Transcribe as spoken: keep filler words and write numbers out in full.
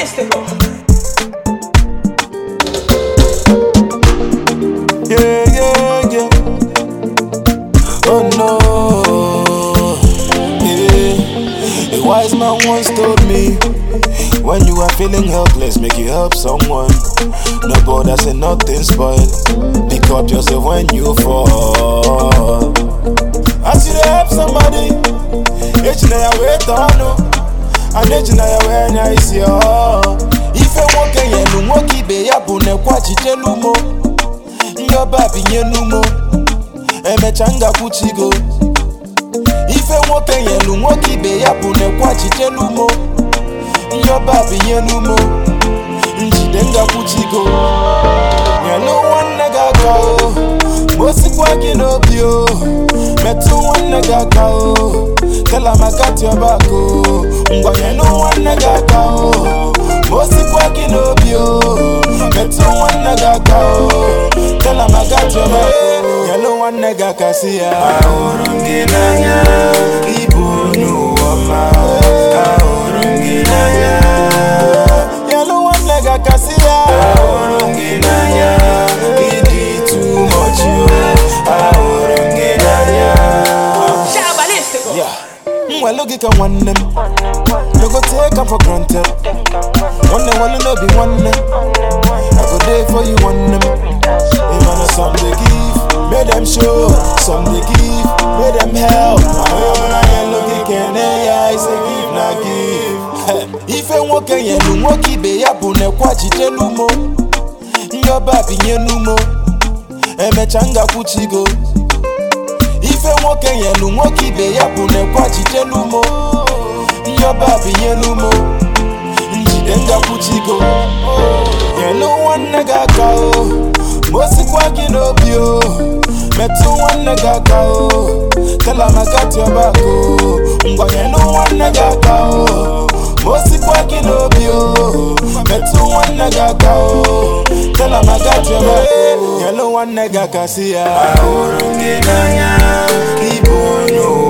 balístico. Yeah, yeah, yeah. Oh no. Yeah. A wise man once told me, when you are feeling helpless, make you help someone. No bother, say nothing spoil. Pick up yourself when you fall. As you help somebody, each day I wait on you. And each day I wear nice, yo. If you walk in, you walk in, be a bune, quachi telumo. Your baby, you know, and me changa puchigo. If you walk in, you walk in, be a bune, quachi telumo. Your baby, you know, Njidenga puchigo. You know one nigga go. Mosi kwagi no bio. Metu one nigga go. Tell him I got your back. Ngwa you know one nigga go. Mosi kwagi no bio. Metu one nigga go. Tell him I got your back. You know one nigga kasiya. Aurunginanya. Ibu no wama. Aurunginanya. You know one nigga kasiya. Aurunginanya. It too much you. Aurunginanya. Shout balístico. Yeah. Well, look at one them. You go take them for granted. One them will not be one them. I go there for you one them. Even if some they give, make them show. Some they give, make them help. I look again, I say give, not give. If you walk in, you walk in, be a bune, quachi telumo. Your baby, you know, and me changa puchigo. If you walk in, you walk in, be a bune, quachi telumo. Your baby, you know, Njidenga puchigo. You know one nigga go. Mosi kwagi no bio. Metu one nigga go. Tell him I got your back. Ngwa you know one nigga go. Mosi kwagi no bio. Metu one nigga go. Tell him I got your back. You know one nigga kasiya. Aurunginanya. Ibu no